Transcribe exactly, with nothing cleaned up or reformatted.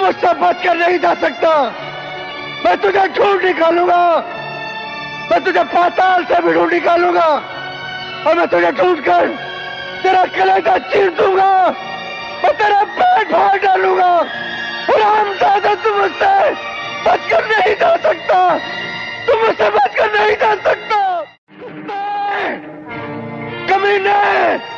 मुझसे बच कर नहीं जा सकता। मैं तुझे ढूंढ निकालूंगा, मैं तुझे पाताल से भी ढूंढ निकालूंगा और मैं तुझे ढूंढ कर तेरा कलेजा चीर दूंगा और तेरा पेट फाड़ डालूंगा। और हम दादा तुम मुझसे बच कर नहीं जा सकता, तुम मुझसे बच कर नहीं जा सकता। कमीने